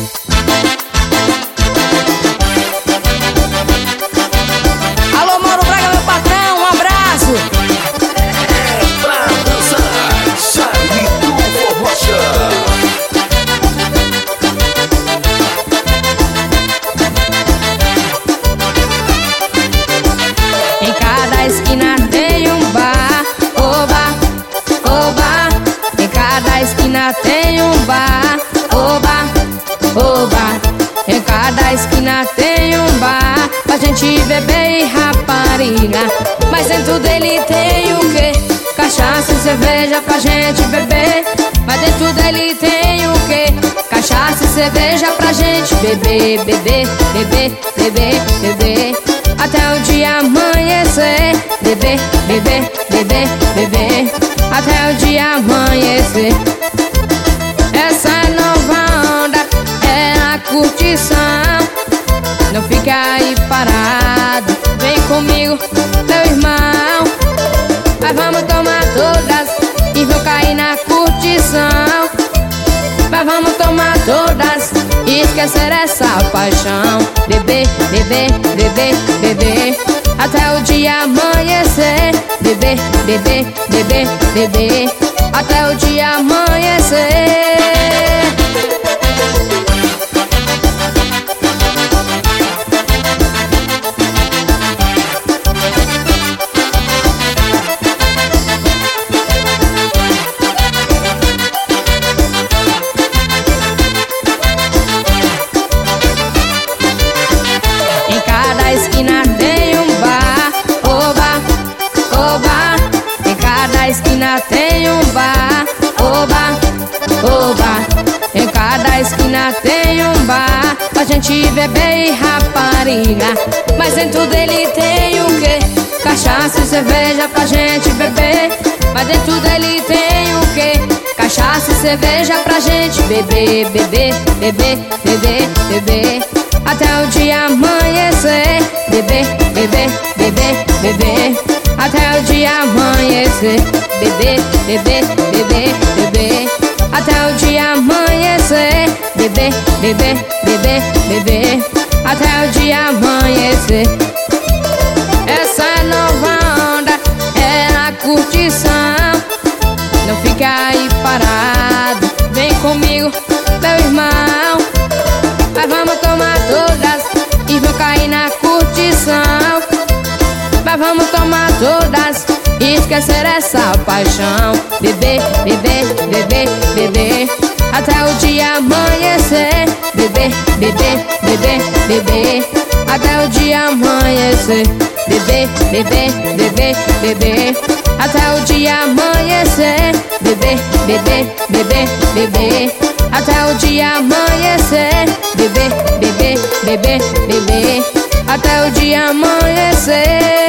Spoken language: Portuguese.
Alô, Mauro Braga, meu patrão, um abraço. É pra dançar, Charlito Forrocha. Em cada esquina tem um bar, oba, oba. Em cada esquina tem um bar, oba, oba. Em cada esquina tem um bar pra gente beber e rapariga. Mas dentro dele tem o quê? Cachaça e cerveja pra gente beber. Mas dentro dele tem o quê? Cachaça e cerveja pra gente beber, beber, beber, beber, beber. Até o dia amanhecer. Beber, beber, beber, beber. Até o dia amanhecer. Essa é nova onda, é a curtição. Não fica aí parado, vem comigo, meu irmão. Mas vamos tomar todas e vou cair na curtição. Mas vamos tomar todas e esquecer essa paixão. Beber, beber, beber, beber. Até o dia amanhecer. Beber, beber, beber, beber. Até o dia amanhecer. Em cada esquina tem um bar, oba, oba. Em cada esquina tem um bar, oba, oba. Em cada esquina tem um bar pra gente beber e rapariga. Mas dentro dele tem o quê? Cachaça e cerveja pra gente beber. Mas dentro dele tem o quê? Cachaça e cerveja pra gente beber, beber, beber, beber, beber. Até o dia amanhecer. Beber, beber, beber, beber. Até o dia amanhecer. Beber, beber, beber, beber. Até o dia amanhecer. Beber, beber, beber, beber. Até o dia amanhecer. Essa é nova onda, é a curtição. Não fica aí parado, vem comigo, meu irmão. Mas vamos tomar todas e vou cair na curtição. Mas vamos tomar todas e esquecer essa paixão. Beber, beber, beber, beber. Até o dia amanhecer. Beber, beber, beber, beber. Até o dia amanhecer. Beber, beber, beber, beber. Até o dia amanhecer. Beber, beber, beber, beber. Até o dia amanhecer. Beber, beber, beber, beber. Até o dia amanhecer.